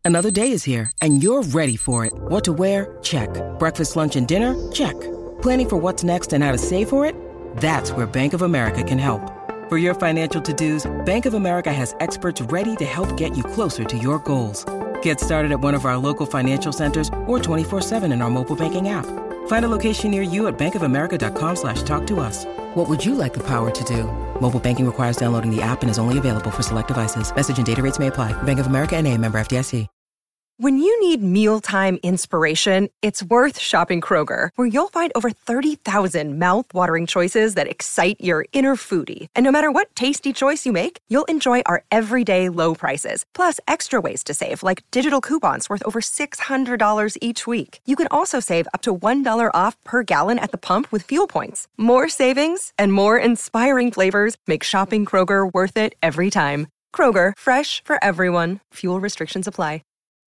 Another day is here, and you're ready for it. What to wear? Check. Breakfast, lunch, and dinner? Check. Planning for what's next and how to save for it? That's where Bank of America can help. For your financial to-dos, Bank of America has experts ready to help get you closer to your goals. Get started at one of our local financial centers or 24/7 in our mobile banking app. Find a location near you at bankofamerica.com/talktous. What would you like the power to do? Mobile banking requires downloading the app and is only available for select devices. Message and data rates may apply. Bank of America N.A., member FDIC. When you need mealtime inspiration, it's worth shopping Kroger, where you'll find over 30,000 mouth-watering choices that excite your inner foodie. And no matter what tasty choice you make, you'll enjoy our everyday low prices, plus extra ways to save, like digital coupons worth over $600 each week. You can also save up to $1 off per gallon at the pump with fuel points. More savings and more inspiring flavors make shopping Kroger worth it every time. Kroger, fresh for everyone. Fuel restrictions apply.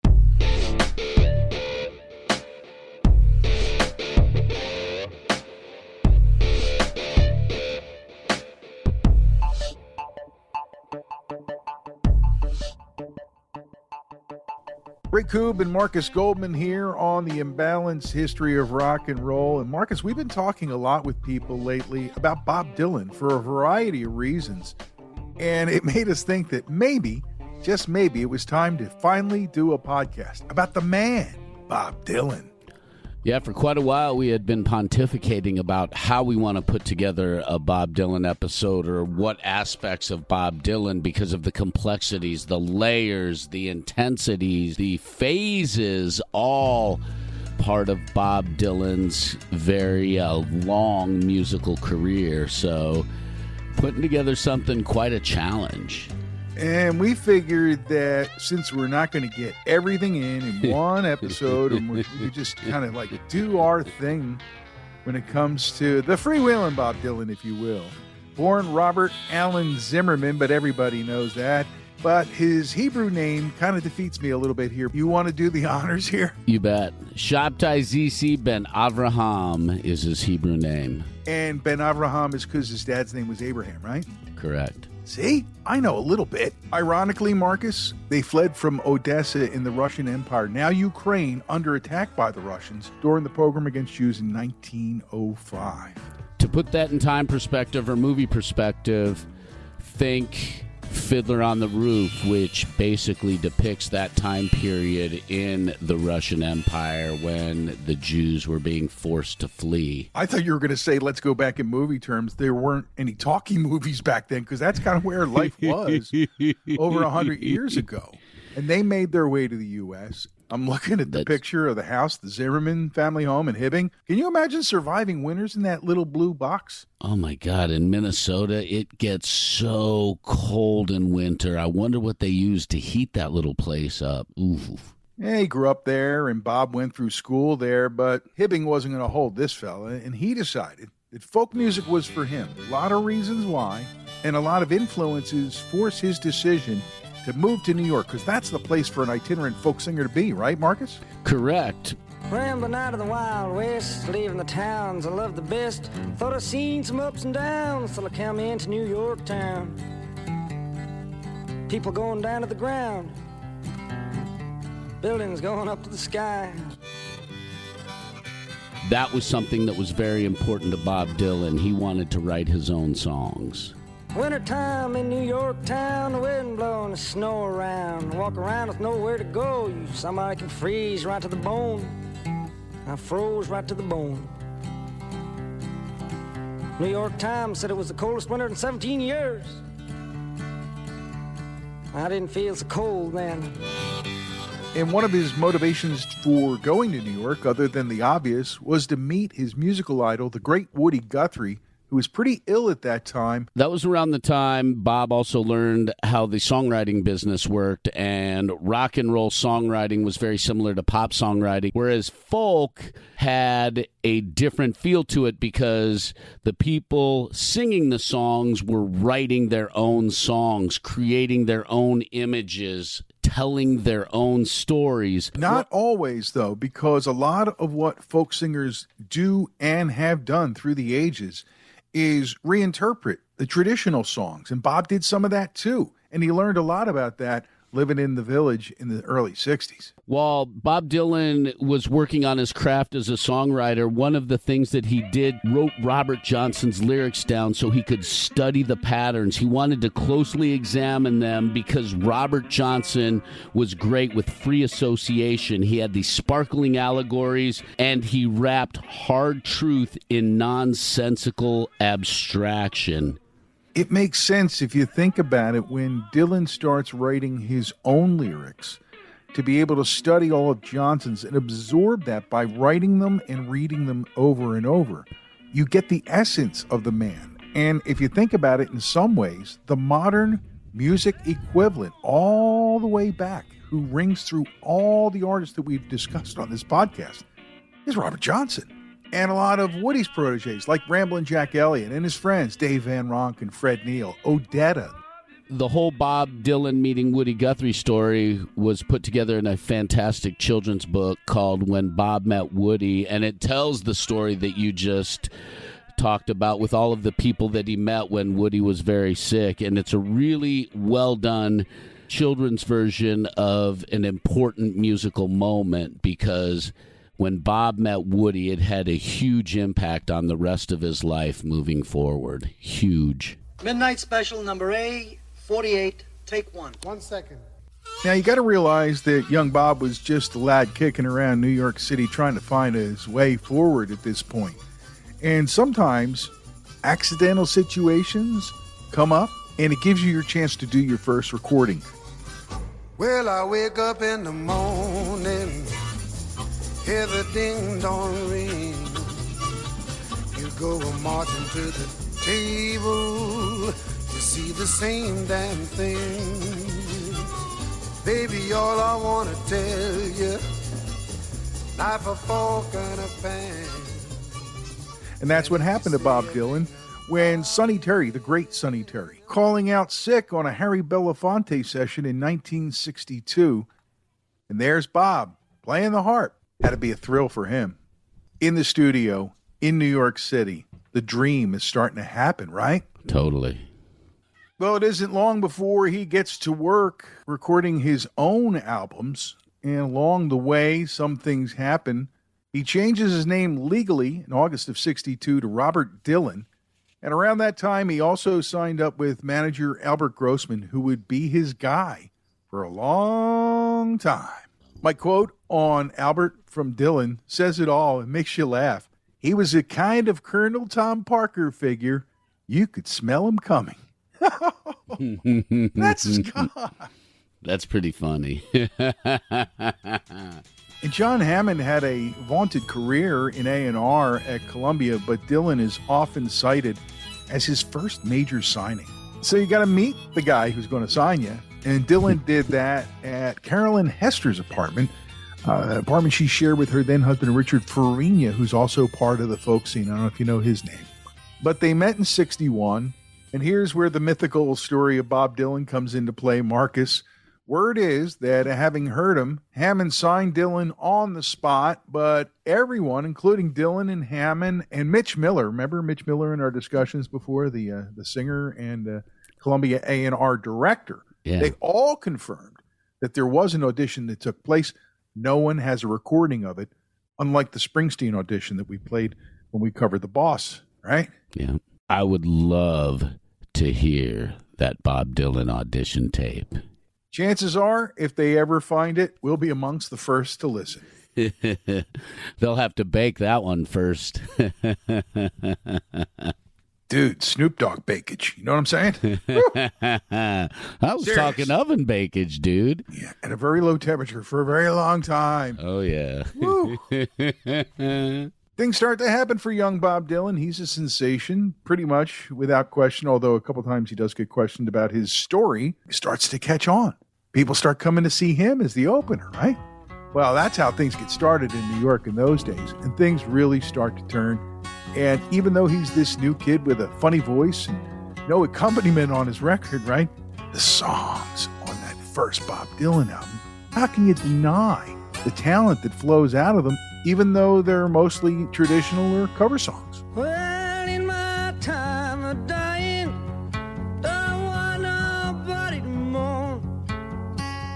Rick Koob and Marcus Goldman here on the Imbalanced History of Rock and Roll. And Marcus, we've been talking a lot with people lately about Bob Dylan for a variety of reasons. And it made us think that maybe, just maybe, it was time to finally do a podcast about the man, Bob Dylan. Yeah, for quite a while we had been pontificating about how we want to put together a Bob Dylan episode or what aspects of Bob Dylan, because of the complexities, the layers, the intensities, the phases, all part of Bob Dylan's very long musical career. So putting together something quite a challenge. And we figured that since we're not going to get everything in one episode, and we just kind of like do our thing when it comes to the freewheeling Bob Dylan, if you will. Born Robert Allen Zimmerman, but everybody knows that. But his Hebrew name kind of defeats me a little bit here. You want to do the honors here? You bet. Shabtai Zisi Ben Avraham is his Hebrew name. And Ben Avraham is because his dad's name was Abraham, right? Correct. See? I know a little bit. Ironically, Marcus, they fled from Odessa in the Russian Empire, now Ukraine, under attack by the Russians during the pogrom against Jews in 1905. To put that in time perspective or movie perspective, think Fiddler on the Roof, which basically depicts that time period in the Russian Empire when the Jews were being forced to flee. I thought you were going to say, let's go back in movie terms. There weren't any talkie movies back then, because that's kind of where life was over 100 years ago. And they made their way to the U.S. I'm looking at the picture of the house, the Zimmerman family home in Hibbing. Can you imagine surviving winters in that little blue box? Oh, my God. In Minnesota, it gets so cold in winter. I wonder what they use to heat that little place up. Ooh. Yeah, he grew up there, and Bob went through school there, but Hibbing wasn't going to hold this fella, and he decided that folk music was for him. A lot of reasons why, and a lot of influences forced his decision to move to New York, because that's the place for an itinerant folk singer to be, right, Marcus? Correct. Rambling out of the Wild West, leaving the towns I love the best. Thought I'd seen some ups and downs till I come into New York town. People going down to the ground, buildings going up to the sky. That was something that was very important to Bob Dylan. He wanted to write his own songs. Wintertime in New York town, the wind blowing the snow around. Walk around with nowhere to go. Somebody can freeze right to the bone. I froze right to the bone. New York Times said it was the coldest winter in 17 years. I didn't feel so cold then. And one of his motivations for going to New York, other than the obvious, was to meet his musical idol, the great Woody Guthrie, who was pretty ill at that time. That was around the time Bob also learned how the songwriting business worked, and rock and roll songwriting was very similar to pop songwriting, whereas folk had a different feel to it because the people singing the songs were writing their own songs, creating their own images, telling their own stories. Not always, though, because a lot of what folk singers do and have done through the ages is reinterpret the traditional songs. And Bob did some of that too. And he learned a lot about that living in the Village in the early 60s. While Bob Dylan was working on his craft as a songwriter, one of the things that he did, wrote Robert Johnson's lyrics down so he could study the patterns. He wanted to closely examine them because Robert Johnson was great with free association. He had these sparkling allegories, and he wrapped hard truth in nonsensical abstraction. It makes sense if you think about it when Dylan starts writing his own lyrics to be able to study all of Johnson's and absorb that by writing them and reading them over and over. You get the essence of the man. And if you think about it in some ways, the modern music equivalent all the way back, who rings through all the artists that we've discussed on this podcast, is Robert Johnson. And a lot of Woody's proteges, like Ramblin' Jack Elliott and his friends, Dave Van Ronk and Fred Neil, Odetta. The whole Bob Dylan meeting Woody Guthrie story was put together in a fantastic children's book called When Bob Met Woody, and it tells the story that you just talked about with all of the people that he met when Woody was very sick, and it's a really well-done children's version of an important musical moment because when Bob met Woody, it had a huge impact on the rest of his life moving forward. Huge. Midnight Special, number A48, take one. 1 second. Now, you got to realize that young Bob was just a lad kicking around New York City trying to find his way forward at this point. And sometimes accidental situations come up, and it gives you your chance to do your first recording. Well, I wake up in the morning, hear the ding-dong ring. You go marching to the table, you see the same damn thing. Baby, all I want to tell you, knife, a fork, and a pan. And that's what happened to Bob Dylan when Sonny Terry, the great Sonny Terry, calling out sick on a Harry Belafonte session in 1962. And there's Bob playing the harp. Had to be a thrill for him. In the studio, in New York City, the dream is starting to happen, right? Totally. Well, it isn't long before he gets to work recording his own albums. And along the way, some things happen. He changes his name legally in August of 62 to Robert Dylan. And around that time, he also signed up with manager Albert Grossman, who would be his guy for a long time. My quote on Albert from Dylan says it all and makes you laugh. He was a kind of Colonel Tom Parker figure. You could smell him coming. That's his guy. That's pretty funny. And John Hammond had a vaunted career in A&R at Columbia, but Dylan is often cited as his first major signing. So you got to meet the guy who's going to sign you. And Dylan did that at Carolyn Hester's apartment, an apartment she shared with her then husband Richard Farina, who's also part of the folk scene. I don't know if you know his name. But they met in 61, and here's where the mythical story of Bob Dylan comes into play, Marcus. Word is that having heard him, Hammond signed Dylan on the spot, but everyone, including Dylan and Hammond and Mitch Miller, remember Mitch Miller in our discussions before, the singer and Columbia A&R director, They all confirmed that there was an audition that took place. No one has a recording of it, unlike the Springsteen audition that we played when we covered The Boss, right? Yeah. I would love to hear that Bob Dylan audition tape. Chances are, if they ever find it, we'll be amongst the first to listen. They'll have to bake that one first. Dude, Snoop Dogg bakage. You know what I'm saying? I was talking oven bakage, dude. Yeah, at a very low temperature for a very long time. Oh, yeah. Things start to happen for young Bob Dylan. He's a sensation, pretty much without question, although a couple times he does get questioned about his story. He starts to catch on. People start coming to see him as the opener, right? Well, that's how things get started in New York in those days, and things really start to turn. And even though he's this new kid with a funny voice and no accompaniment on his record, right? The songs on that first Bob Dylan album, how can you deny the talent that flows out of them, even though they're mostly traditional or cover songs? Well, in my time of dying, don't want nobody to mourn.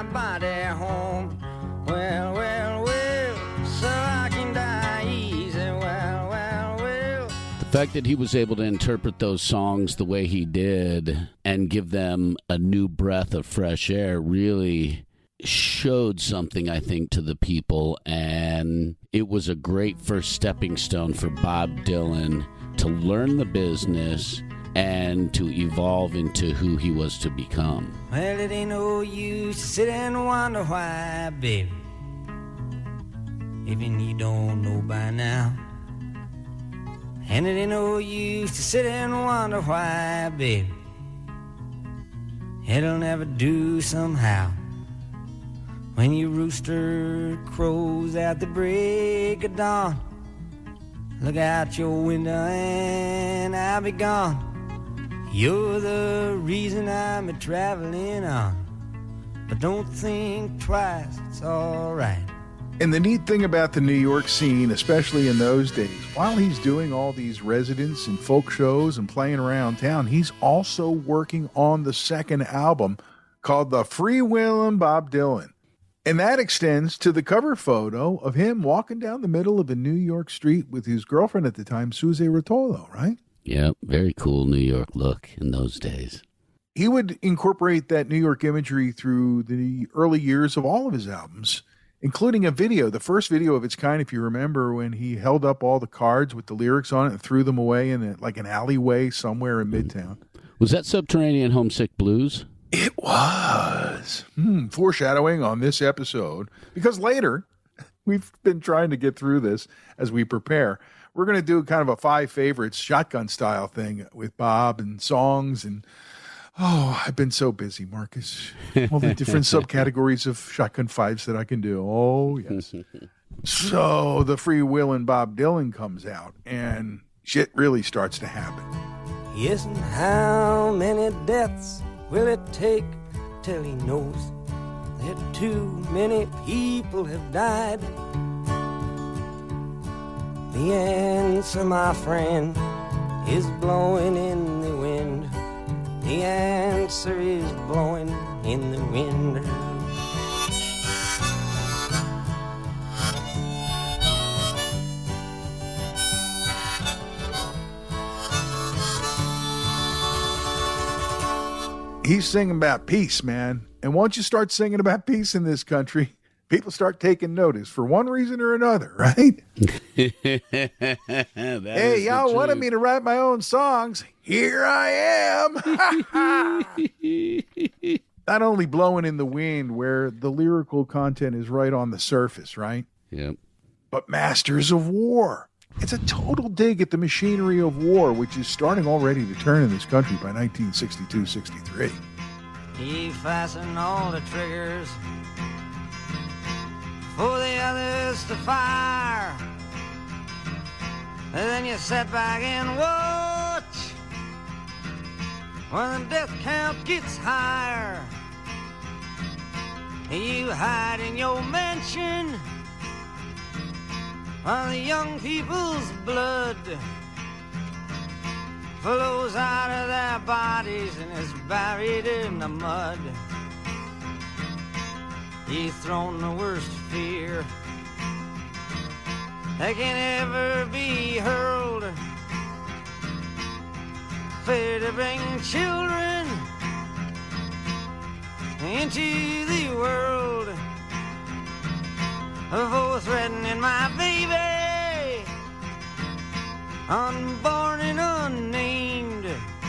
body home. Well, well, well, so I can die easy. Well, well, well. The fact that he was able to interpret those songs the way he did and give them a new breath of fresh air really showed something, I think, to the people, and it was a great first stepping stone for Bob Dylan to learn the business and to evolve into who he was to become. Well, it ain't no use to sit and wonder why, baby, even you don't know by now. And it ain't no use to sit and wonder why, baby, it'll never do somehow. When your rooster crows at the break of dawn, look out your window and I'll be gone. You're the reason I'm a-traveling on, but don't think twice, it's all right. And the neat thing about the New York scene, especially in those days, while he's doing all these residence and folk shows and playing around town, he's also working on the second album called The Freewheelin' Bob Dylan. And that extends to the cover photo of him walking down the middle of a New York street with his girlfriend at the time, Suze Rotolo, right? Yeah, very cool New York look in those days. He would incorporate that New York imagery through the early years of all of his albums, including a video, the first video of its kind, if you remember, when he held up all the cards with the lyrics on it and threw them away in like an alleyway somewhere in Midtown. Was that Subterranean Homesick Blues? It was. Foreshadowing on this episode, because later, we've been trying to get through this as we prepare. We're going to do kind of a 5 favorites shotgun style thing with Bob and songs. And, I've been so busy, Marcus. All the different subcategories of shotgun fives that I can do. Oh, yes. So the Freewheelin' Bob Dylan comes out and shit really starts to happen. Yes, and how many deaths will it take till he knows that too many people have died? The answer, my friend, is blowing in the wind. The answer is blowing in the wind. He's singing about peace, man. And once you start singing about peace in this country, people start taking notice for one reason or another, right? Hey, y'all wanted me to write my own songs. Here I am. Not only blowing in the wind where the lyrical content is right on the surface, right? Yep. But Masters of War. It's a total dig at the machinery of war, which is starting already to turn in this country by 1962-63. He fastened all the triggers for the others to fire. And then you sit back and watch when the death count gets higher. You hide in your mansion while the young people's blood flows out of their bodies and is buried in the mud. He's thrown the worst fear that can ever be hurled. Fear to bring children into the world, for threatening my baby, unborn and unnamed.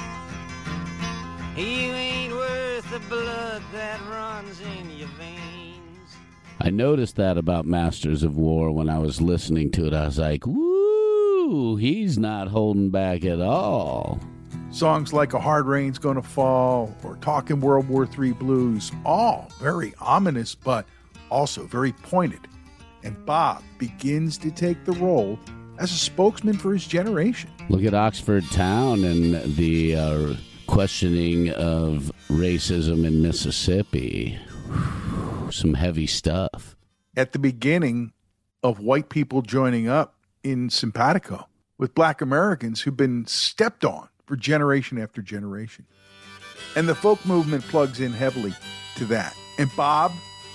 You ain't worth the blood that runs in your veins. I noticed that about Masters of War when I was listening to it. I was like, woo, he's not holding back at all. Songs like A Hard Rain's Gonna Fall or Talkin' World War III Blues, all very ominous, but also very pointed. And Bob begins to take the role as a spokesman for his generation. Look at Oxford Town and the questioning of racism in Mississippi. Some heavy stuff. At the beginning of white people joining up in simpatico with black Americans who've been stepped on for generation after generation. And the folk movement plugs in heavily to that. And Bob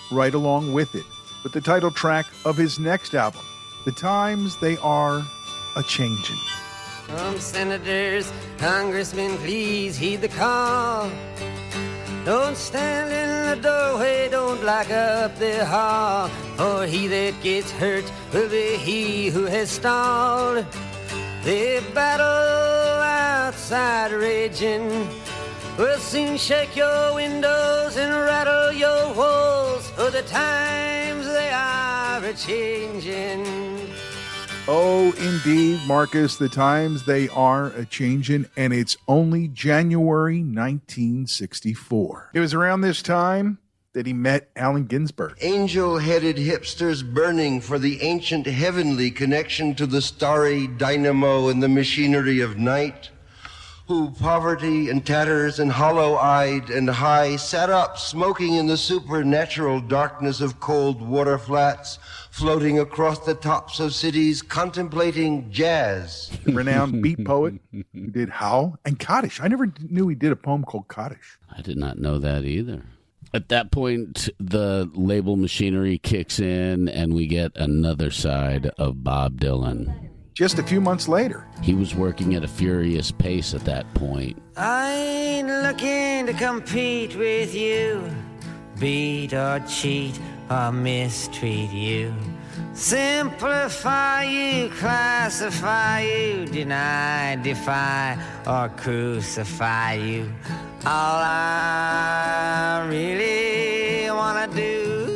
right along with it, with the title track of his next album, The Times They Are A-Changin'. Senators, congressmen, please heed the call. Don't stand in the doorway, don't block up the hall, for he that gets hurt will be he who has stalled. The battle outside raging will soon shake your windows and rattle your walls, for the times they are a-changin'. Oh, indeed, Marcus, the times they are a-changin', and it's only January 1964. It was around this time that he met Allen Ginsberg. Angel-headed hipsters burning for the ancient heavenly connection to the starry dynamo and the machinery of night, who, poverty and tatters and hollow-eyed and high, sat up smoking in the supernatural darkness of cold water flats, floating across the tops of cities, contemplating jazz. The renowned beat poet who did Howl and Kaddish. I never knew he did a poem called Kaddish. I did not know that either. At that point, the label machinery kicks in, and we get another side of Bob Dylan. Just a few months later, he was working at a furious pace at that point. I ain't looking to compete with you, beat or cheat or mistreat you, simplify you, classify you, deny, defy, or crucify you. All I really wanna do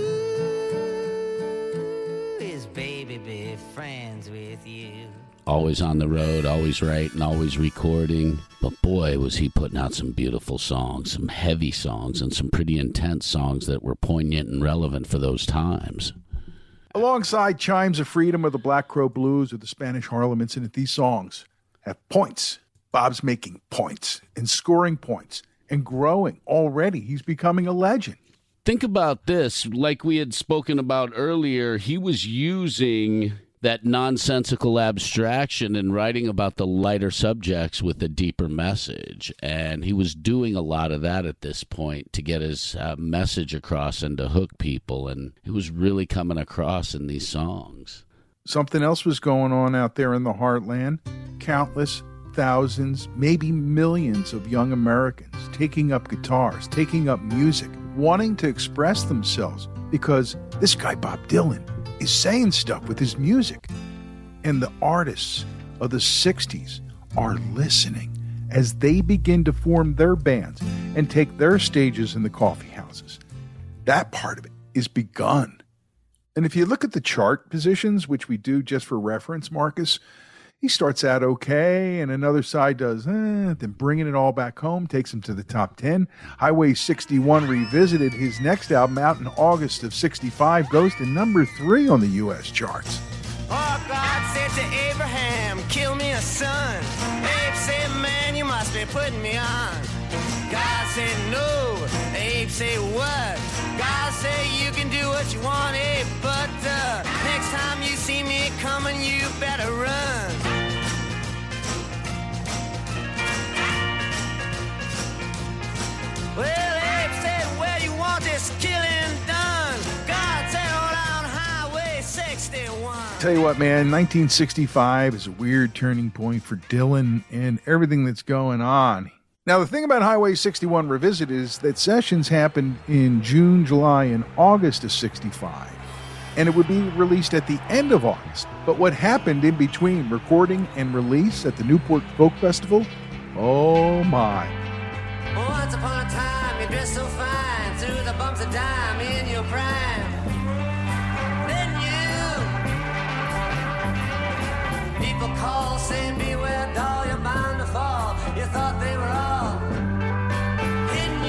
is, baby, be friends with you. Always on the road, always writing, always recording. But boy, was he putting out some beautiful songs, some heavy songs, and some pretty intense songs that were poignant and relevant for those times. Alongside Chimes of Freedom or the Black Crow Blues or the Spanish Harlem Incident, these songs have points. Bob's making points and scoring points and growing. Already, he's becoming a legend. Think about this. Like we had spoken about earlier, he was using that nonsensical abstraction and writing about the lighter subjects with a deeper message. And he was doing a lot of that at this point to get his message across and to hook people. And it was really coming across in these songs. Something else was going on out there in the heartland. Countless thousands, maybe millions of young Americans taking up guitars, taking up music, wanting to express themselves because this guy, Bob Dylan, is saying stuff with his music. And the artists of the 60s are listening as they begin to form their bands and take their stages in the coffee houses. That part of it is begun. And if you look at the chart positions, which we do just for reference, Marcus, he starts out okay, and another side does, then bringing it all back home takes him to the top 10. Highway 61 Revisited, his next album out in August of 65, goes to number 3 on the U.S. charts. Oh, God said to Abraham, kill me a son. Abe said, man, you must be putting me on. God said, no. Abe said, what? God said, you can do what you want, Abe, but next time you see me coming, you better run. Well, Abe said, where you want this killing done? God said, hold on Highway 61. Tell you what, man, 1965 is a weird turning point for Dylan and everything that's going on. Now, the thing about Highway 61 Revisited is that sessions happened in June, July, and August of 65. And it would be released at the end of August. But what happened in between recording and release at the Newport Folk Festival? Oh, my. Once upon a time, you dressed so fine, through the bumps of dime in your prime. Then you, people call, saying, beware, doll, you're bound to fall. You thought they were all hitting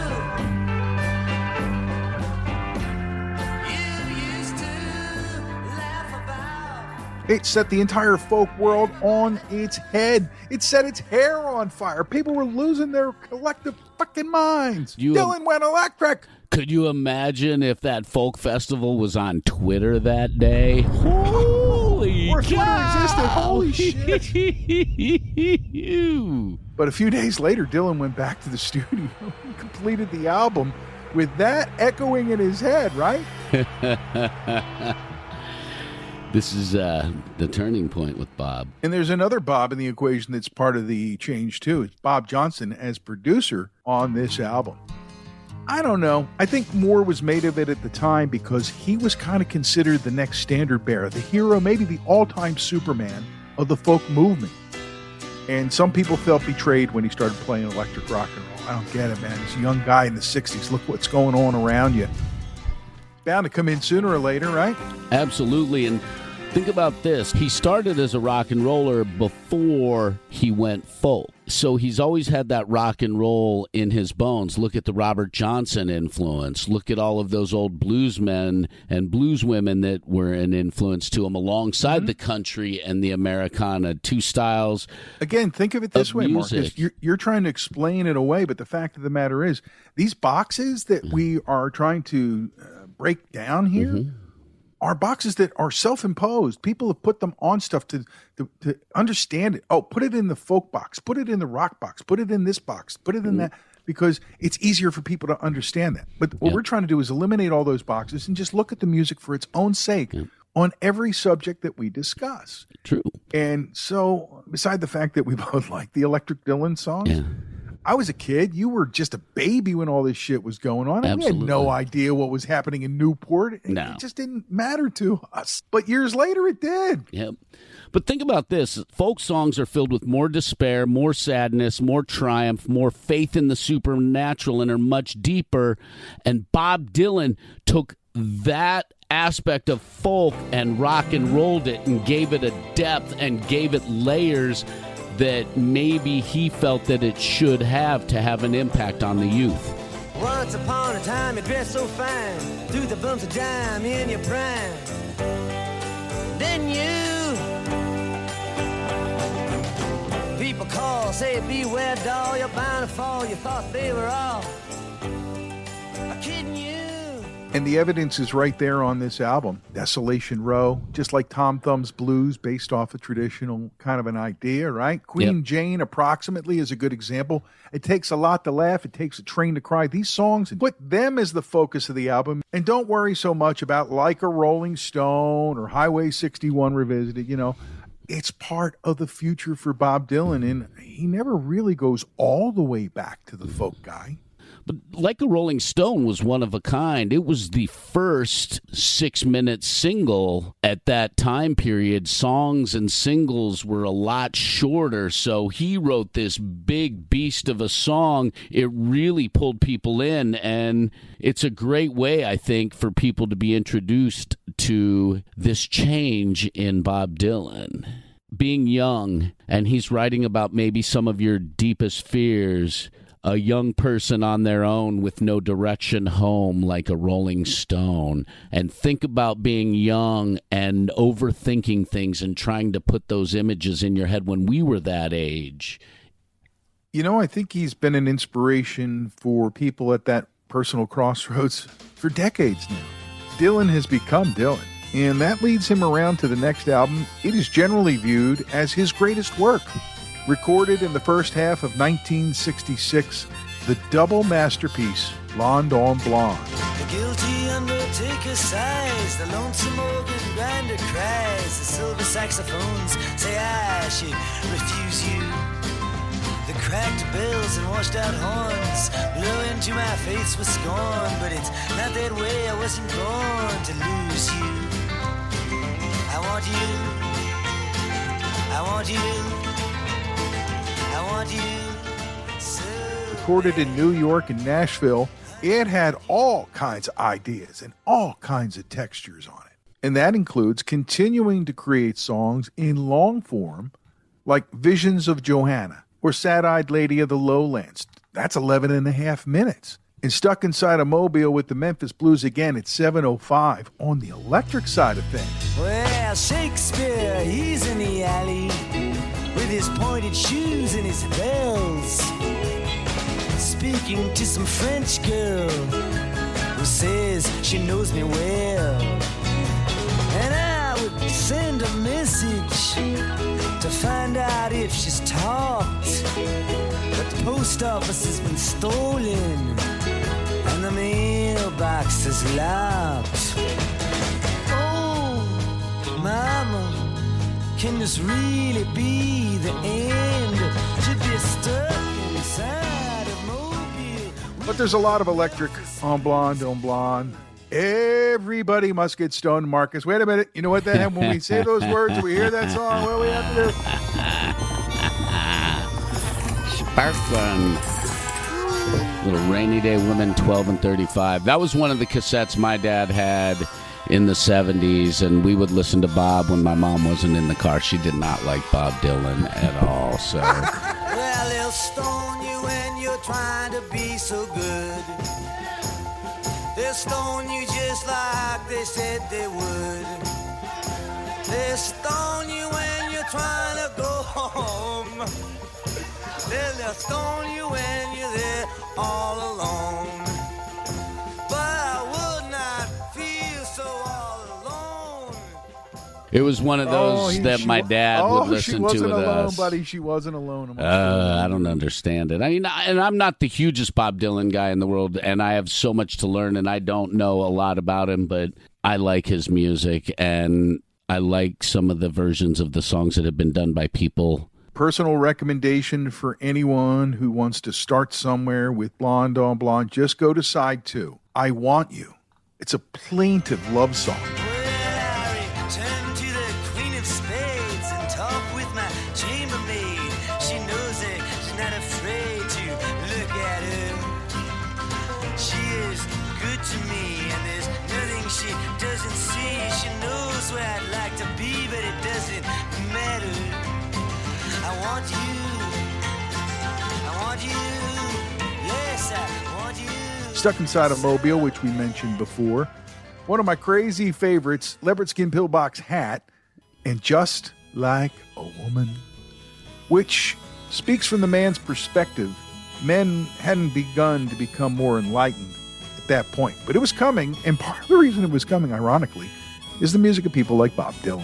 you. You used to laugh about. It set the entire folk world on its head. It set its hair on fire. People were losing their collective fucking minds. Dylan went electric. Could you imagine if that folk festival was on Twitter that day? Holy Or Twitter cow! existed. Holy shit. But a few days later, Dylan went back to the studio and completed the album with that echoing in his head, right? This is the turning point with Bob. And there's another Bob in the equation that's part of the change, too. It's Bob Johnson as producer on this album. I don't know. I think more was made of it at the time because he was kind of considered the next standard bearer, the hero, maybe the all-time Superman of the folk movement. And some people felt betrayed when he started playing electric rock and roll. I don't get it, man. He's a young guy in the 60s. Look what's going on around you. Bound to come in sooner or later, right? Absolutely. And think about this. He started as a rock and roller before he went folk. So he's always had that rock and roll in his bones. Look at the Robert Johnson influence. Look at all of those old bluesmen and blueswomen that were an influence to him alongside the country and the Americana. Two styles. Again, think of it this way, music. Marcus. You're trying to explain it away, but the fact of the matter is, these boxes that we are trying to break down here are boxes that are self-imposed. People have put them on stuff to understand it. Oh, put it in the folk box, put it in the rock box, put it in this box, put it in that, because it's easier for people to understand that. But what we're trying to do is eliminate all those boxes and just look at the music for its own sake on every subject that we discuss. True. And so, beside the fact that we both like the Electric Dylan songs, I was a kid. You were just a baby when all this shit was going on. And we had no idea what was happening in Newport. No. It just didn't matter to us. But years later, it did. Yep. But think about this. Folk songs are filled with more despair, more sadness, more triumph, more faith in the supernatural, and are much deeper. And Bob Dylan took that aspect of folk and rock and rolled it and gave it a depth and gave it layers that maybe he felt that it should have to have an impact on the youth. Once upon a time you dressed so fine, through the bumps of dime in your prime. Then you, people call, say beware doll, you're bound to fall, you thought they were all kidding you. And the evidence is right there on this album. Desolation Row, just like Tom Thumb's Blues, based off a traditional kind of an idea, right? Queen Jane, approximately, is a good example. It takes a lot to laugh. It takes a train to cry. These songs, put them as the focus of the album. And don't worry so much about Like a Rolling Stone or Highway 61 Revisited. You know, it's part of the future for Bob Dylan. And he never really goes all the way back to the folk guy. But Like a Rolling Stone was one of a kind. It was the first 6-minute single at that time period. Songs and singles were a lot shorter, so he wrote this big beast of a song. It really pulled people in, and it's a great way, I think, for people to be introduced to this change in Bob Dylan. Being young, and he's writing about maybe some of your deepest fears. A young person on their own with no direction home, like a rolling stone. And think about being young and overthinking things and trying to put those images in your head when we were that age. You know, I think he's been an inspiration for people at that personal crossroads for decades now. Dylan has become Dylan, and that leads him around to the next album. It is generally viewed as his greatest work. Recorded in the first half of 1966, the double masterpiece, Blonde on Blonde. The guilty undertaker sighs, the lonesome organ grinder cries, the silver saxophones say I should refuse you. The cracked bells and washed out horns blow into my face with scorn, but it's not that way, I wasn't born to lose you. I want you, I want you. I want you so. Recorded in New York and Nashville, it had all kinds of ideas and all kinds of textures on it. And that includes continuing to create songs in long form like Visions of Johanna or Sad-Eyed Lady of the Lowlands. That's 11 and a half minutes. And Stuck Inside a Mobile with the Memphis Blues again at 7:05 on the electric side of things. Well, Shakespeare, he's in the alley with his pointed shoes and his bells, speaking to some French girl who says she knows me well. And I would send a message to find out if she's talked, but the post office has been stolen, and the man gangster's locks. Oh, mama, can this really be the end? To be stuck inside of Mobile. But there's a lot of electric on Blonde. Everybody must get stoned, Marcus. Wait a minute. You know what that when we say those words, we hear that song, what do we have to do? Sparkling. Little Rainy Day Women, 12 and 35. That was one of the cassettes my dad had in the 70s, and we would listen to Bob when my mom wasn't in the car. She did not like Bob Dylan at all, so... Well, they'll stone you when you're trying to be so good. They'll stone you just like they said they would. They'll stone you when you're trying to go home. They'll stone you when you're there all alone. But I would not feel so all alone. It was one of those that my dad would listen to with us. She wasn't alone, buddy. She wasn't alone. I don't understand it. I mean, and I'm not the hugest Bob Dylan guy in the world, and I have so much to learn, and I don't know a lot about him, but I like his music, and I like some of the versions of the songs that have been done by people. Personal recommendation for anyone who wants to start somewhere with Blonde on Blonde, just go to side 2. I Want You. It's a plaintive love song. Well, I return to the Queen of Spades and talk with my chambermaid. She knows it, she's not afraid to look at her. She is good to me, and there's nothing she doesn't see. She knows where I'd like to be, but it doesn't matter. I want you, yes, I want you. Stuck Inside of Mobile, which we mentioned before. One of my crazy favorites, leopard skin pillbox hat, and Just Like a Woman, which speaks from the man's perspective. Men hadn't begun to become more enlightened at that point, but it was coming, and part of the reason it was coming, ironically, is the music of people like Bob Dylan.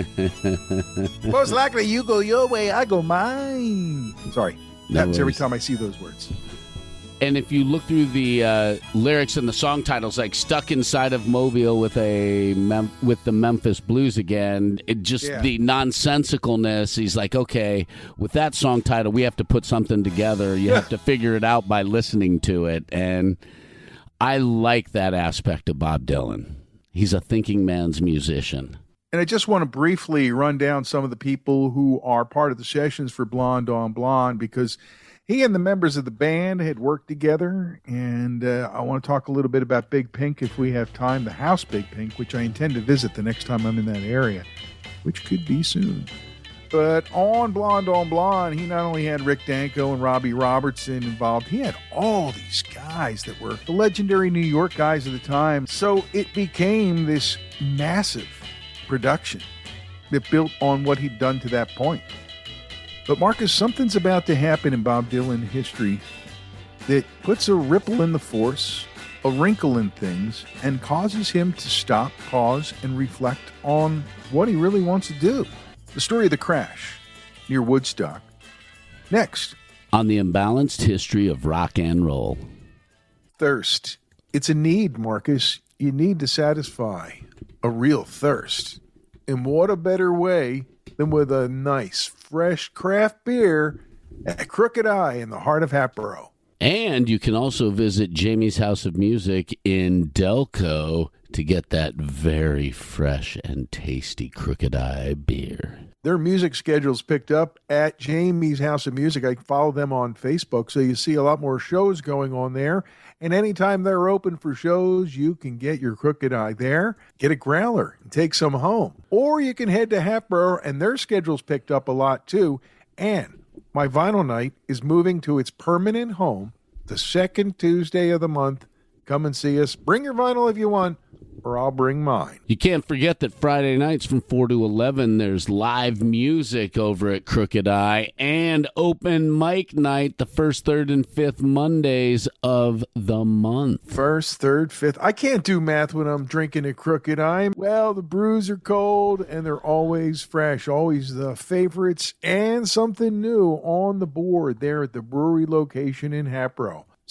Most likely you go your way, I go mine. Sorry. No Happens every worries. time I see those words. And if you look through the lyrics and the song titles, like Stuck Inside of Mobile with the Memphis Blues again, the nonsensicalness. He's like, okay, with that song title, we have to put something together. You have to figure it out by listening to it. And I like that aspect of Bob Dylan. He's a thinking man's musician. And I just want to briefly run down some of the people who are part of the sessions for Blonde on Blonde, because he and the members of the band had worked together. And I want to talk a little bit about Big Pink if we have time, the House Big Pink, which I intend to visit the next time I'm in that area, which could be soon. But on Blonde, he not only had Rick Danko and Robbie Robertson involved, he had all these guys that were the legendary New York guys of the time. So it became this massive production that built on what he'd done to that point. But Marcus, something's about to happen in Bob Dylan history that puts a ripple in the force, a wrinkle in things, and causes him to stop, pause, and reflect on what he really wants to do. The story of the crash near Woodstock. Next. On the imbalanced history of rock and roll. Thirst. It's a need, Marcus. You need to satisfy a real thirst. And what a better way than with a nice, fresh craft beer at Crooked Eye in the heart of Hatboro. And you can also visit Jamie's House of Music in Delco to get that very fresh and tasty Crooked Eye beer. Their music schedule's picked up at Jamie's House of Music. I follow them on Facebook, so you see a lot more shows going on there. And anytime they're open for shows, you can get your Crooked Eye there, get a growler, and take some home. Or you can head to Hatboro, and their schedule's picked up a lot too. And my vinyl night is moving to its permanent home the second Tuesday of the month. Come and see us. Bring your vinyl if you want, or I'll bring mine. You can't forget that Friday nights from 4 to 11, there's live music over at Crooked Eye and open mic night the first, third, and fifth Mondays of the month. First, third, fifth. I can't do math when I'm drinking at Crooked Eye. Well, the brews are cold and they're always fresh, always the favorites and something new on the board there at the brewery location in Hatboro.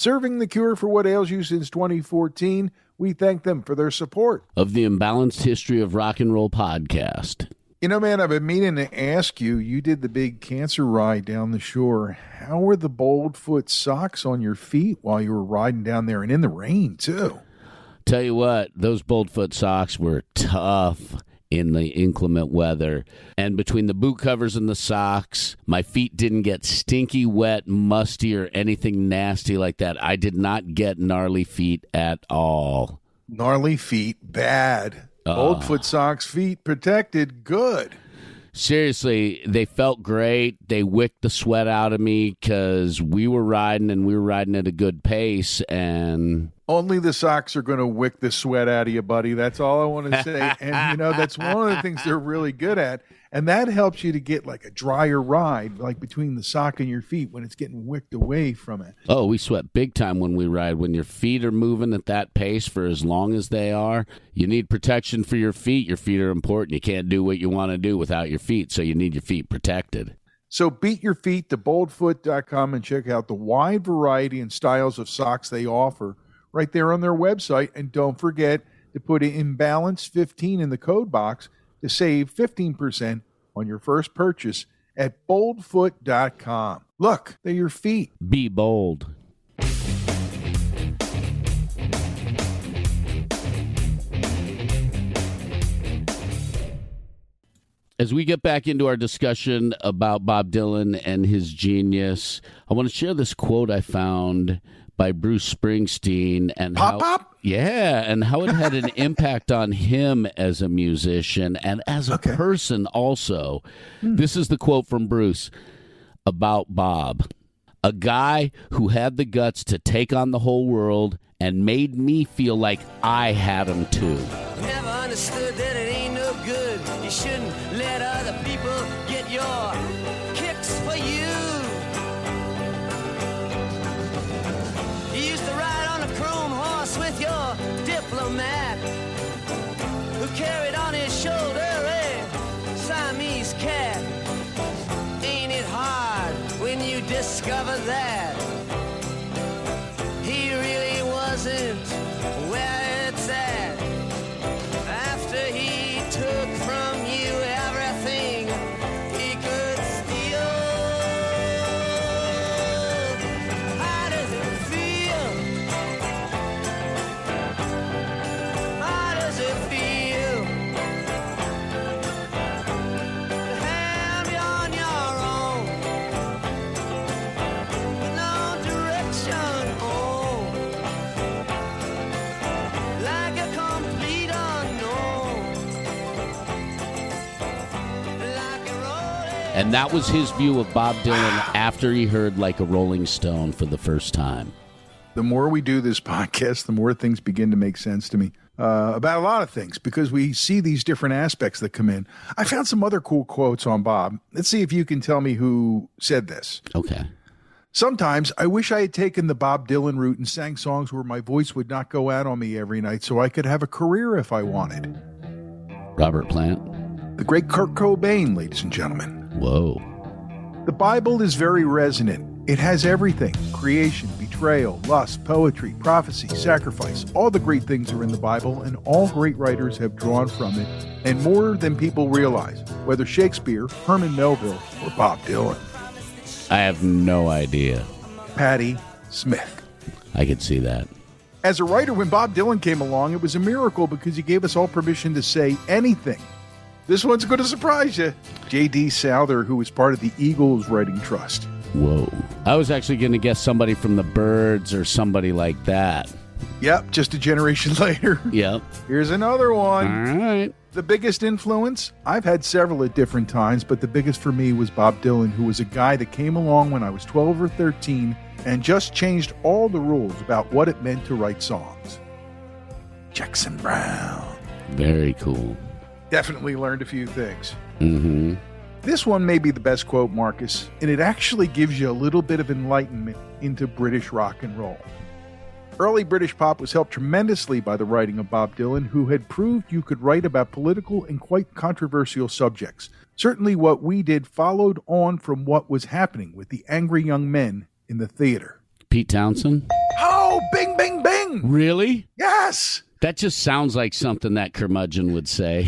Serving the cure for what ails you since 2014, we thank them for their support of the Imbalanced History of Rock and Roll podcast. You know, man, I've been meaning to ask you, you did the big cancer ride down the shore. How were the Boldfoot socks on your feet while you were riding down there and in the rain, too? Tell you what, those Boldfoot socks were tough in the inclement weather. And between the boot covers and the socks, my feet didn't get stinky, wet, musty, or anything nasty like that. I did not get gnarly feet at all. Gnarly feet, bad. Boldfoot socks, feet protected, good. Seriously, they felt great. They wicked the sweat out of me because we were riding at a good pace. And only the socks are going to wick the sweat out of you, buddy. That's all I want to say. And, you know, that's one of the things they're really good at. And that helps you to get like a drier ride, like between the sock and your feet when it's getting wicked away from it. Oh, we sweat big time when we ride. When your feet are moving at that pace for as long as they are, you need protection for your feet. Your feet are important. You can't do what you want to do without your feet, so you need your feet protected. So beat your feet to boldfoot.com and check out the wide variety and styles of socks they offer right there on their website. And don't forget to put Imbalance 15 in the code box to save 15% on your first purchase at boldfoot.com. Look, they're your feet. Be bold. As we get back into our discussion about Bob Dylan and his genius, I want to share this quote I found by Bruce Springsteen and and how it had an impact on him as a musician and as a person also. This is the quote from Bruce about Bob. A guy who had the guts to take on the whole world and made me feel like I had him too. Never understood that it ain't no good. You shouldn't let other people get your kicks for you. You used to ride on a chrome horse with your diplomat, who carried on his shoulder a Siamese cat. Ain't it hard when you discover that he really wasn't where it's at? After he took from you everything he could steal. How does it feel? How does it feel to have you on your own, with no direction home, like a complete unknown, like a rolling. And that was his view of Bob Dylan after he heard Like a Rolling Stone for the first time. The more we do this podcast, the more things begin to make sense to me about a lot of things because we see these different aspects that come in. I found some other cool quotes on Bob. Let's see if you can tell me who said this. Okay. Sometimes I wish I had taken the Bob Dylan route and sang songs where my voice would not go out on me every night so I could have a career if I wanted. Robert Plant. The great Kurt Cobain, ladies and gentlemen. Whoa. The Bible is very resonant. It has everything: creation, betrayal, lust, poetry, prophecy, sacrifice. All the great things are in the Bible, and all great writers have drawn from it, and more than people realize, whether Shakespeare, Herman Melville, or Bob Dylan. I have no idea. Patti Smith. I could see that. As a writer, when Bob Dylan came along, it was a miracle because he gave us all permission to say anything. This one's going to surprise you. J.D. Souther, who was part of the Eagles Writing Trust. Whoa. I was actually going to guess somebody from the Byrds or somebody like that. Yep, just a generation later. Yep. Here's another one. All right. The biggest influence? I've had several at different times, but the biggest for me was Bob Dylan, who was a guy that came along when I was 12 or 13 and just changed all the rules about what it meant to write songs. Jackson Browne. Very cool. Definitely learned a few things. Mm-hmm. This one may be the best quote, Marcus, and it actually gives you a little bit of enlightenment into British rock and roll. Early British pop was helped tremendously by the writing of Bob Dylan, who had proved you could write about political and quite controversial subjects. Certainly what we did followed on from what was happening with the angry young men in the theater. Pete Townsend? Oh, bing, bing, bing. Really? Yes. That just sounds like something that curmudgeon would say.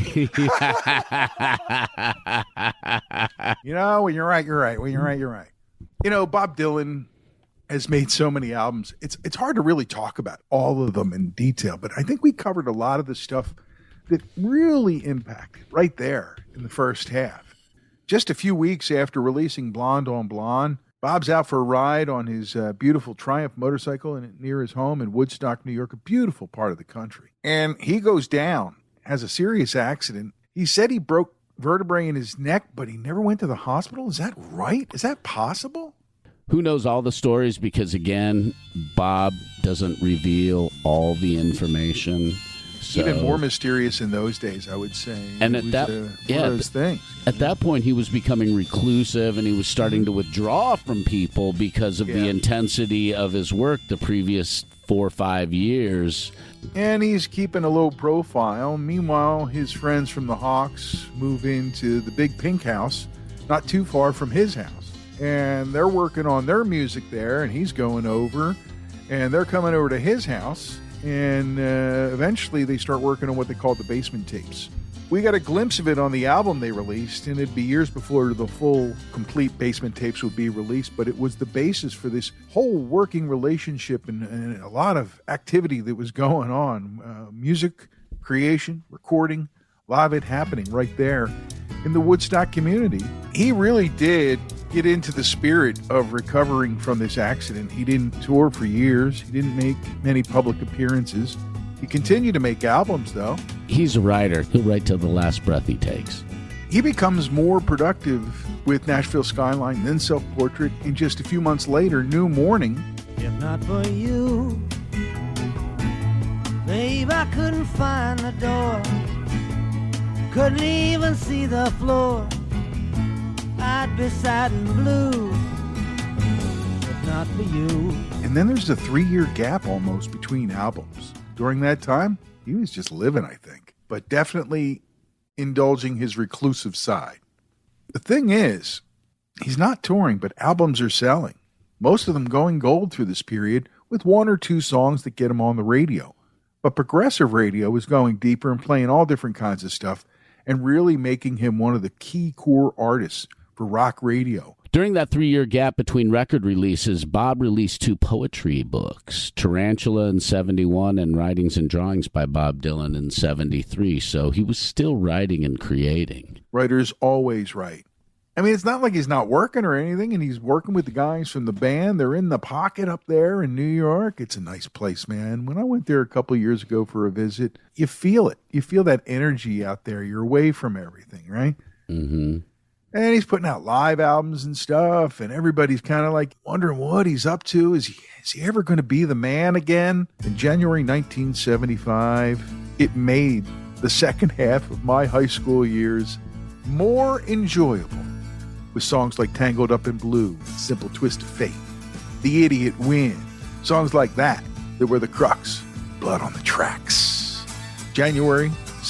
When you're right, you're right. When you're right, you're right. Bob Dylan has made so many albums. It's hard to really talk about all of them in detail, but I think we covered a lot of the stuff that really impacted right there in the first half. Just a few weeks after releasing Blonde on Blonde, Bob's out for a ride on his beautiful Triumph motorcycle near his home in Woodstock, New York, a beautiful part of the country. And he goes down, has a serious accident. He said he broke vertebrae in his neck, but he never went to the hospital. Is that right? Is that possible? Who knows all the stories? Because, again, Bob doesn't reveal all the information. So, even more mysterious in those days, I would say. And at that, one of those things. At that point, he was becoming reclusive, and he was starting to withdraw from people because of the intensity of his work the previous 4 or 5 years. And he's keeping a low profile. Meanwhile, his friends from the Hawks move into the Big Pink House, not too far from his house. And they're working on their music there, and he's going over, and they're coming over to his house. And eventually they start working on what they call the basement tapes. We got a glimpse of it on the album they released, and it'd be years before the full, complete basement tapes would be released, but it was the basis for this whole working relationship and a lot of activity that was going on. Music, creation, recording, a lot of it happening right there in the Woodstock community. He really did get into the spirit of recovering from this accident. He didn't tour for years. He didn't make many public appearances. He continued to make albums, though. He's a writer. He'll write till the last breath he takes. He becomes more productive with Nashville Skyline, then Self-Portrait, and just a few months later, New Morning. If not for you, babe, I couldn't find the door. Couldn't even see the floor. I'd be sad and blue if not for you. And then there's a 3-year gap almost between albums. During that time, he was just living, I think, but definitely indulging his reclusive side. The thing is, he's not touring, but albums are selling. Most of them going gold through this period with 1 or 2 songs that get him on the radio. But progressive radio is going deeper and playing all different kinds of stuff and really making him one of the key core artists for rock radio. During that 3-year gap between record releases, Bob released 2 poetry books, Tarantula in 71 and Writings and Drawings by Bob Dylan in 73. So he was still writing and creating. Writers always write. I mean, it's not like he's not working or anything, and he's working with the guys from the band. They're in the Pocket up there in New York. It's a nice place, man. When I went there a couple of years ago for a visit, you feel it. You feel that energy out there. You're away from everything, right? Mm-hmm. And he's putting out live albums and stuff, and everybody's kind of like wondering what he's up to. Is he ever going to be the man again? In January 1975, it made the second half of my high school years more enjoyable with songs like Tangled Up in Blue, Simple Twist of Fate, The Idiot Wind, songs like that were the crux, Blood on the Tracks. January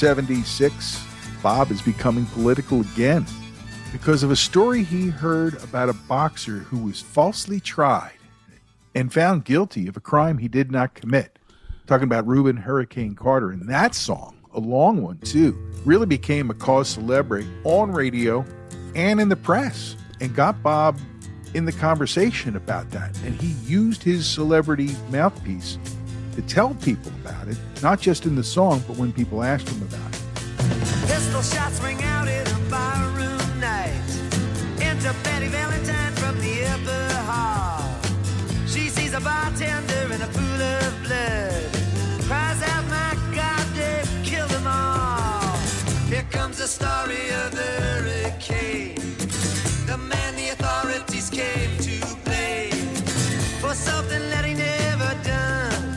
76, Bob is becoming political again, because of a story he heard about a boxer who was falsely tried and found guilty of a crime he did not commit. Talking about Reuben Hurricane Carter. And that song, a long one too, really became a cause célèbre on radio and in the press and got Bob in the conversation about that. And he used his celebrity mouthpiece to tell people about it, not just in the song, but when people asked him about it. Pistol shots ring out in a barroom night. Enter Betty Valentine from the upper hall. She sees a bartender in a pool of blood. Cries out, my God, they've killed them all. Here comes the story of the hurricane. The man the authorities came to blame for something that he never done.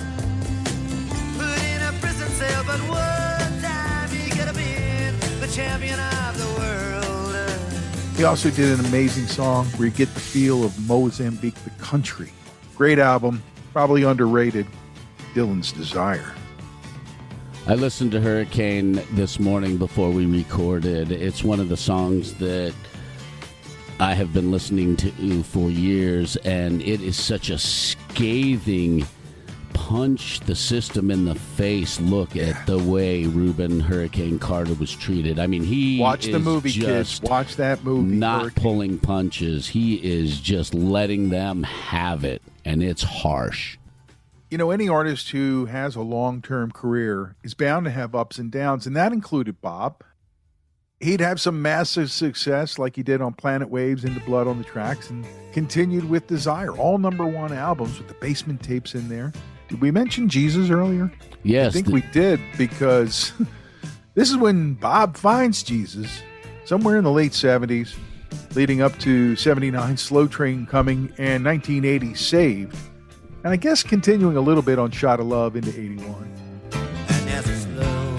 Put in a prison cell, but one time he could have been the champion of the world. He also did an amazing song where you get the feel of Mozambique, the country. Great album, probably underrated, Dylan's Desire. I listened to Hurricane this morning before we recorded. It's one of the songs that I have been listening to for years, and it is such a scathing, punch the system in the face look at the way Reuben Hurricane Carter was treated. I mean, he Watch the movie, kids. Watch that movie. Not Hurricane. pulling punches. He is just letting them have it, and it's harsh. You know, any artist who has a long-term career is bound to have ups and downs, and that included Bob. He'd have some massive success like he did on Planet Waves, Into Blood on the Tracks, and continued with Desire, all #1 albums with the Basement tapes in there. Did we mention Jesus earlier? Yes. I think we did, because this is when Bob finds Jesus, somewhere in the late 70s, leading up to 79, Slow Train Coming, and 1980, Saved. And I guess continuing a little bit on Shot of Love into 81. And there's a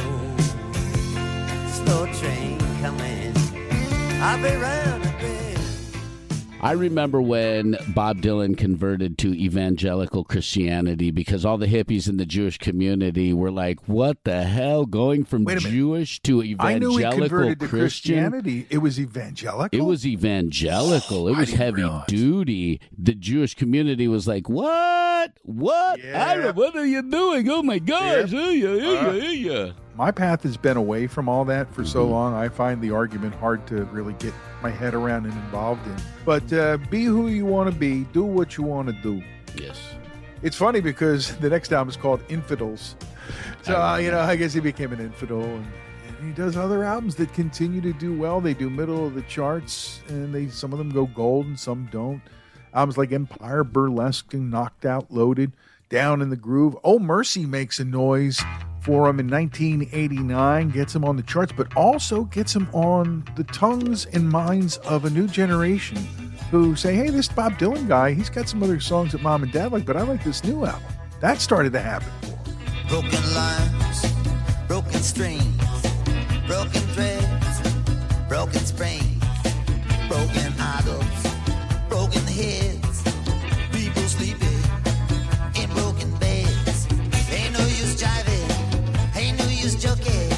slow train coming. I'll be round a bend. I remember when Bob Dylan converted to evangelical Christianity, because all the hippies in the Jewish community were like, what the hell, going from Jewish to evangelical I knew he converted to Christian? Christianity. It was evangelical? It was evangelical. It was heavy duty. The Jewish community was like, what? What? Yeah. What are you doing? Oh, my gosh. Yeah. My path has been away from all that for so long. I find the argument hard to really get my head around and involved in. But be who you want to be. Do what you want to do. Yes. It's funny because the next album is called Infidels. So, I guess he became an infidel. And he does other albums that continue to do well. They do middle of the charts, and some of them go gold and some don't. Albums like Empire, Burlesque, and Knocked Out, Loaded, Down in the Groove. Oh Mercy makes a noise for him in 1989, gets him on the charts, but also gets him on the tongues and minds of a new generation who say, hey, this Bob Dylan guy, he's got some other songs that Mom and Dad like, but I like this new album. That started to happen for him. Broken lines, broken strings, broken threads, broken springs, broken idols, broken heads, people sleeping in broken beds. Ain't no use jiving, ain't no use joking.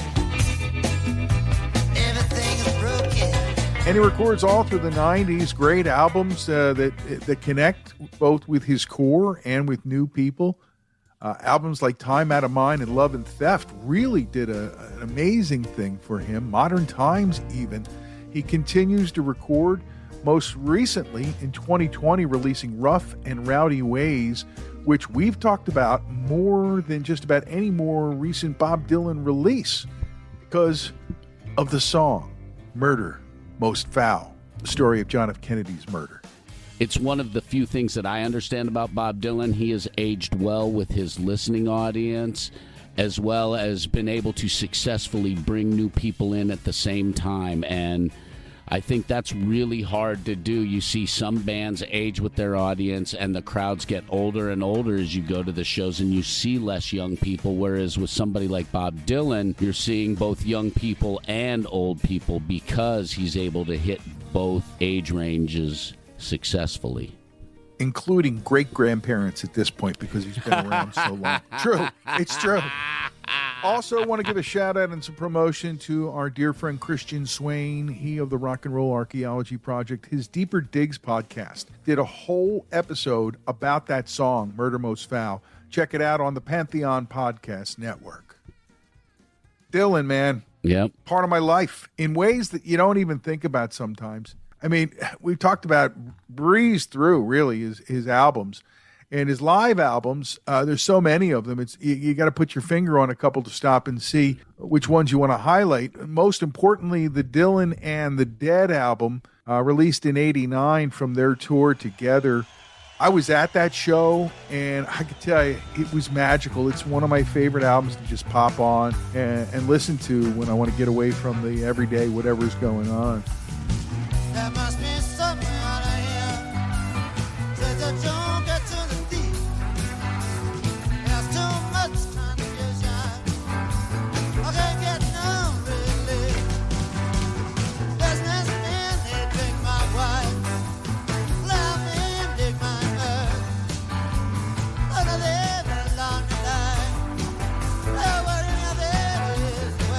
Everything is broken. And he records all through the 90s, great albums that connect both with his core and with new people. Albums like Time Out of Mind and Love and Theft really did an amazing thing for him. Modern Times even. He continues to record, most recently in 2020 releasing Rough and Rowdy Ways, which we've talked about more than just about any more recent Bob Dylan release because of the song Murder Most Foul, the story of John F. Kennedy's murder. It's one of the few things that I understand about Bob Dylan. He has aged well with his listening audience, as well as been able to successfully bring new people in at the same time. And I think that's really hard to do. You see some bands age with their audience, and the crowds get older and older as you go to the shows, and you see less young people, whereas with somebody like Bob Dylan, you're seeing both young people and old people because he's able to hit both age ranges successfully, including great-grandparents at this point because he's been around so long. True. It's true. Also want to give a shout-out and some promotion to our dear friend Christian Swain, he of the Rock and Roll Archaeology Project. His Deeper Digs podcast did a whole episode about that song, Murder Most Foul. Check it out on the Pantheon Podcast Network. Dylan, man. Yep. Part of my life in ways that you don't even think about sometimes. I mean, we've talked about breezed through really his albums and his live albums. There's so many of them. It's you got to put your finger on a couple to stop and see which ones you want to highlight. Most importantly, the Dylan and the Dead album released in '89 from their tour together. I was at that show, and I could tell you, it was magical. It's one of my favorite albums to just pop on and listen to when I want to get away from the everyday whatever's going on. There must be something out of here. Says the jungle to the thief. There's too much confusion. I can't get no relief. Businessmen, they take my wife. Plowmen, dig my earth. But I live a long life. Nobody there is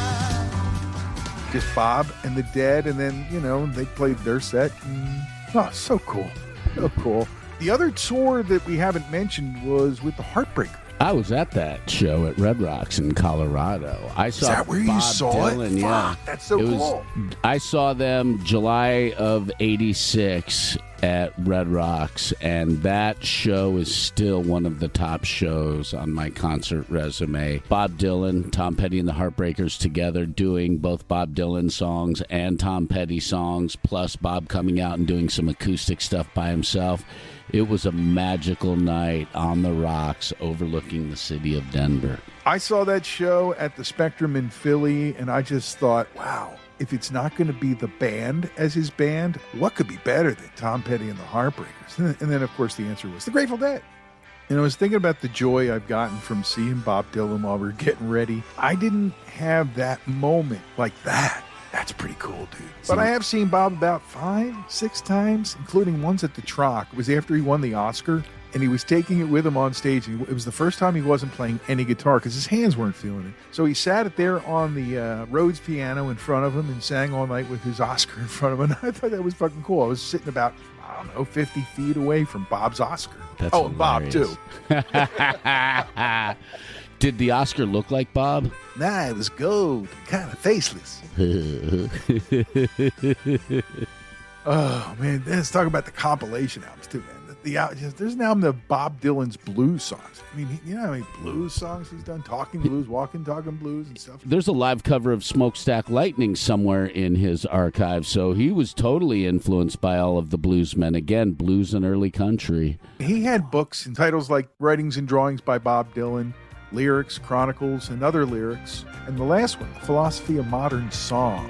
well. Just Bob and the Dead, and then, they played their set. And, oh, so cool. So cool. The other tour that we haven't mentioned was with the Heartbreakers. I was at that show at Red Rocks in Colorado. I saw Is that where Bob you saw Dylan, it? yeah. Fuck, that's so cool. I saw them July of '86 at Red Rocks, and that show is still one of the top shows on my concert resume. Bob Dylan, Tom Petty, and the Heartbreakers together doing both Bob Dylan songs and Tom Petty songs, plus Bob coming out and doing some acoustic stuff by himself. It was a magical night on the rocks overlooking the city of Denver. I saw that show at the Spectrum in Philly, and I just thought, wow, if it's not going to be the band as his band, what could be better than Tom Petty and the Heartbreakers? And then, of course, the answer was the Grateful Dead. And I was thinking about the joy I've gotten from seeing Bob Dylan while we were getting ready. I didn't have that moment like that. That's pretty cool, dude. But I have seen Bob about 5-6 times, including once at the Troc. It was after he won the Oscar, and he was taking it with him on stage. It was the first time he wasn't playing any guitar because his hands weren't feeling it. So he sat it there on the Rhodes piano in front of him and sang all night with his Oscar in front of him. And I thought that was fucking cool. I was sitting about, 50 feet away from Bob's Oscar. That's and Bob, too. Did the Oscar look like Bob? Nah, it was gold, kind of faceless. Oh, man. Let's talk about the compilation albums, too, man. There's an album of Bob Dylan's blues songs. I mean, you know how many blues songs he's done? Talking blues, walking, talking blues, and stuff. There's a live cover of Smokestack Lightning somewhere in his archive, so he was totally influenced by all of the bluesmen. Again, blues and early country. He had books and titles like Writings and Drawings by Bob Dylan, Lyrics, Chronicles, and Other Lyrics. And the last one, Philosophy of Modern Song.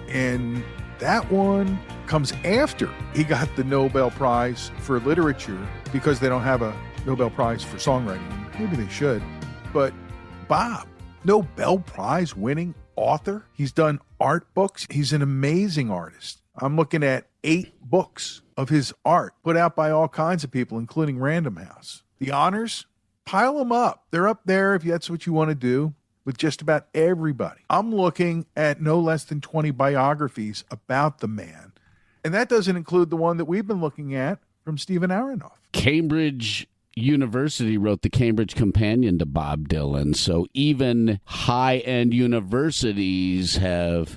And that one comes after he got the Nobel Prize for Literature because they don't have a Nobel Prize for songwriting. Maybe they should. But Bob, Nobel Prize winning author. He's done art books. He's an amazing artist. I'm looking at 8 books of his art put out by all kinds of people, including Random House. The honors, pile them up. They're up there if that's what you want to do with just about everybody. I'm looking at no less than 20 biographies about the man. And that doesn't include the one that we've been looking at from Stephen Aronoff. Cambridge University wrote the Cambridge Companion to Bob Dylan. So even high-end universities have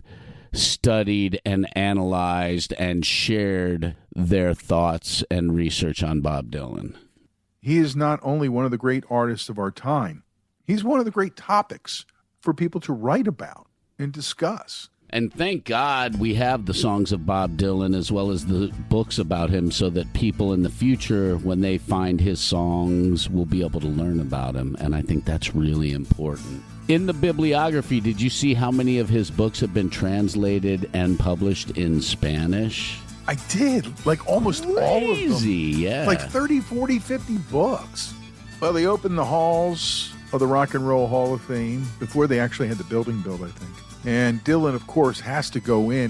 studied and analyzed and shared their thoughts and research on Bob Dylan. He is not only one of the great artists of our time, he's one of the great topics for people to write about and discuss. And thank God we have the songs of Bob Dylan as well as the books about him so that people in the future, when they find his songs, will be able to learn about him. And I think that's really important. In the bibliography, did you see how many of his books have been translated and published in Spanish? I did. Like almost all of them. Yeah. Like 30, 40, 50 books. Well, they opened the halls of the Rock and Roll Hall of Fame before they actually had the building built, I think. And Dylan, of course, has to go in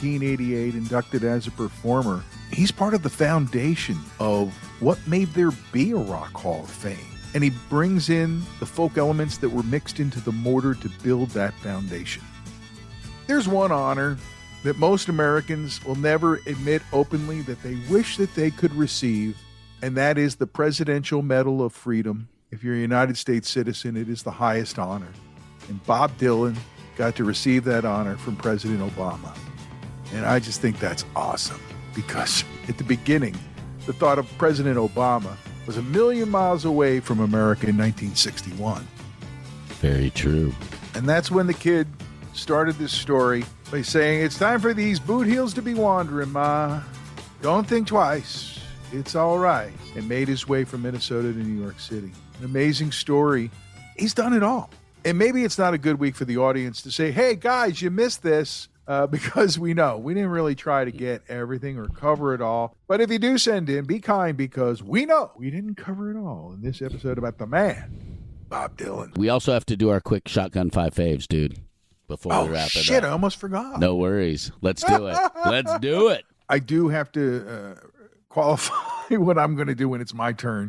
1988, inducted as a performer. He's part of the foundation of what made there be a Rock Hall of Fame. And he brings in the folk elements that were mixed into the mortar to build that foundation. There's one honor that most Americans will never admit openly that they wish that they could receive, and that is the Presidential Medal of Freedom. If you're a United States citizen, it is the highest honor. And Bob Dylan got to receive that honor from President Obama. And I just think that's awesome because at the beginning, the thought of President Obama was a million miles away from America in 1961. Very true. And that's when the kid started this story by saying, "It's time for these boot heels to be wandering, Ma. Don't think twice. It's all right." And made his way from Minnesota to New York City. An amazing story. He's done it all. And maybe it's not a good week for the audience to say, "Hey, guys, you missed this," because we know we didn't really try to get everything or cover it all. But if you do send in, be kind because we know we didn't cover it all in this episode about the man, Bob Dylan. We also have to do our quick Shotgun 5 faves, dude, before we wrap it up. Shit, I almost forgot. No worries. Let's do it. Let's do it. I do have to qualify what I'm going to do when it's my turn.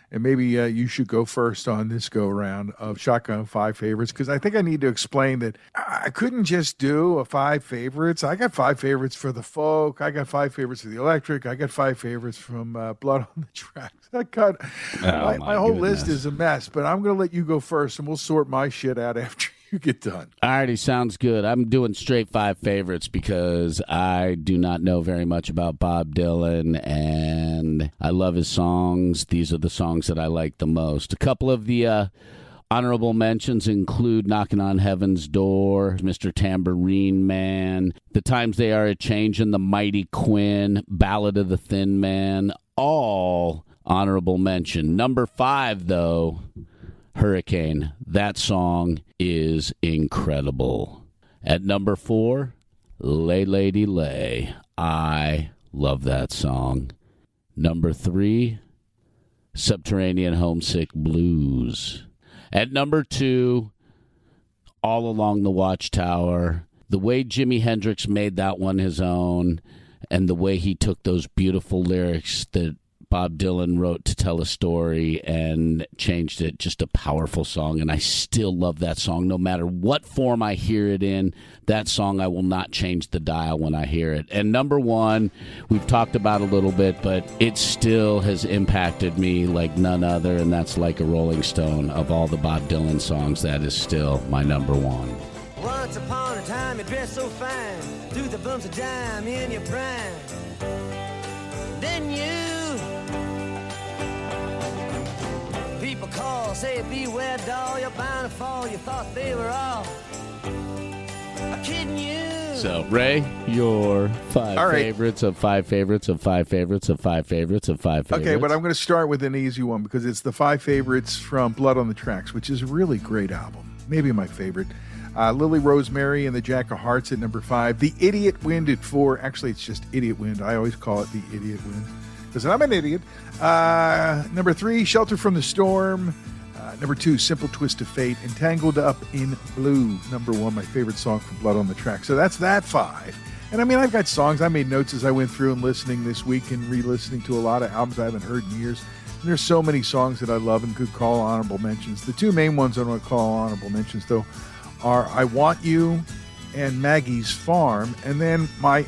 And maybe you should go first on this go-around of Shotgun 5 Favorites, because I think I need to explain that I couldn't just do a 5 favorites. I got 5 favorites for the folk. I got 5 favorites for the electric. I got 5 favorites from Blood on the Tracks. My whole list is a mess, but I'm going to let you go first, and we'll sort my shit out after you get done. Alrighty, sounds good. I'm doing straight 5 favorites because I do not know very much about Bob Dylan, and I love his songs. These are the songs that I like the most. A couple of the honorable mentions include Knocking on Heaven's Door, Mr. Tambourine Man, The Times They Are A-Changin', The Mighty Quinn, Ballad of the Thin Man, all honorable mention. Number 5, though, Hurricane. That song is incredible. At number 4, Lay Lady Lay. I love that song. Number 3, Subterranean Homesick Blues. At number 2, All Along the Watchtower. The way Jimi Hendrix made that one his own, and the way he took those beautiful lyrics that Bob Dylan wrote to tell a story and changed it. Just a powerful song, and I still love that song. No matter what form I hear it in, that song, I will not change the dial when I hear it. And number 1, we've talked about a little bit, but it still has impacted me like none other, and that's Like a Rolling Stone. Of all the Bob Dylan songs, that is still my number 1. Once upon a time you dressed so fine, through the bumps of dime in your prime. Then people call, say beware doll, you're bound to fall, you thought they were all kidding you. So, Ray, your 5 favorites of 5 favorites of 5 favorites of 5 favorites of 5 favorites. Okay, but I'm going to start with an easy one because it's the 5 favorites from Blood on the Tracks, which is a really great album. Maybe my favorite. Lily Rosemary and the Jack of Hearts at number 5. The Idiot Wind at 4. Actually, it's just Idiot Wind. I always call it the Idiot Wind because I'm an idiot. Number 3, Shelter from the Storm. Number 2, Simple Twist of Fate. And Tangled Up in Blue. Number 1, my favorite song from Blood on the Track. So that's that 5. And I mean, I've got songs. I made notes as I went through and listening this week and re-listening to a lot of albums I haven't heard in years. And there's so many songs that I love and could call honorable mentions. The 2 main ones I want to call honorable mentions, though, are I Want You and Maggie's Farm. And then my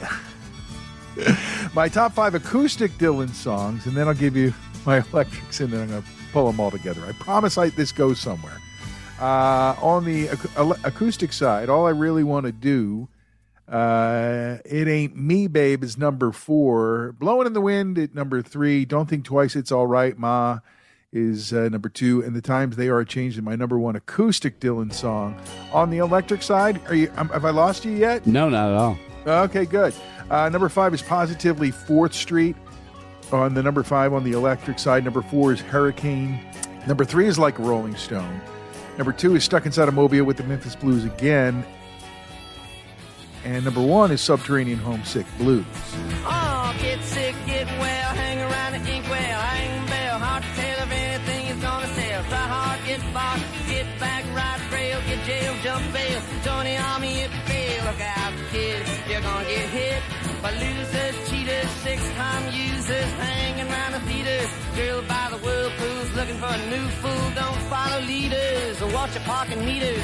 top 5 acoustic Dylan songs, and then I'll give you my electrics, and then I'm going to pull them all together. I promise this goes somewhere. On the acoustic side, all I really want to do, It Ain't Me, Babe, is number 4. Blowing in the Wind at number 3. Don't Think Twice, It's All Right, Ma, is number 2. And The Times They Are Changed in my number 1 acoustic Dylan song. On the electric side, have I lost you yet? No, not at all. Okay, good. Number 5 is Positively 4th Street. On the number 5 on the electric side. Number 4 is Hurricane. Number 3 is Like a Rolling Stone. Number 2 is Stuck Inside a Mobile with the Memphis Blues again. And number 1 is Subterranean Homesick Blues. Oh, get sick, get well, hang around the inkwell, hang bell, hard to tell if anything is gonna sell. Try hard, get bought, get back, ride rail, get jail, jump bail, join the army if you fail. Look out, kid, you're gonna get hit by losers, cheaters, 6-time users, hanging around the theaters. Girl by the whirlpools, looking for a new fool. Don't follow leaders or watch your parking meters.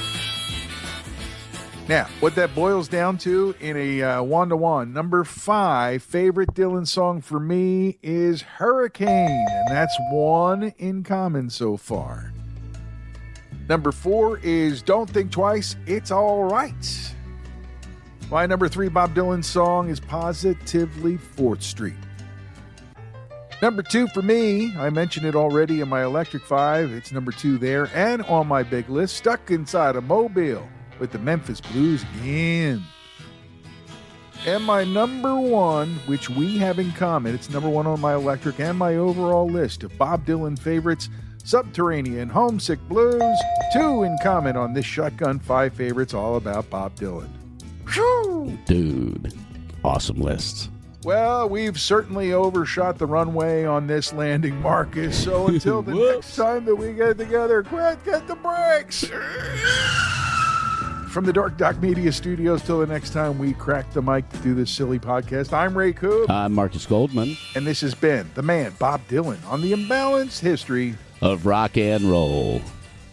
Now, what that boils down to in a 1-to-1, number 5 favorite Dylan song for me is Hurricane, and that's 1 in common so far. Number 4 is Don't Think Twice, It's All Right. My number 3 Bob Dylan song is Positively 4th Street. Number 2 for me, I mentioned it already in my Electric 5, it's number 2 there, and on my big list, Stuck Inside a Mobile with the Memphis Blues again. And my number 1, which we have in common, it's number 1 on my electric and my overall list of Bob Dylan favorites, Subterranean Homesick Blues, 2 in common on this Shotgun 5 favorites all about Bob Dylan. Whew! Dude, awesome lists. Well, we've certainly overshot the runway on this landing, Marcus, so until the next time that we get together, quit, get the brakes! from the Dark Doc Media Studios, till the next time we crack the mic to do this silly podcast, I'm Ray Coop. I'm Marcus Goldman. And this has been the man, Bob Dylan, on the imbalanced history of rock and roll.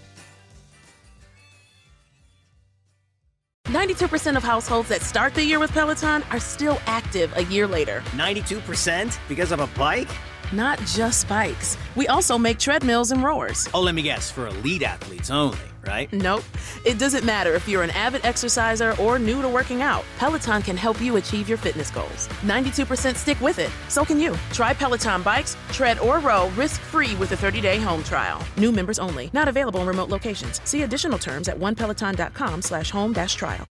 92% of households that start the year with Peloton are still active a year later. 92% because of a bike? Not just bikes. We also make treadmills and rowers. Oh, let me guess, for elite athletes only, right? Nope. It doesn't matter if you're an avid exerciser or new to working out. Peloton can help you achieve your fitness goals. 92% stick with it. So can you. Try Peloton bikes, tread, or row risk-free with a 30-day home trial. New members only. Not available in remote locations. See additional terms at onepeloton.com/home-trial.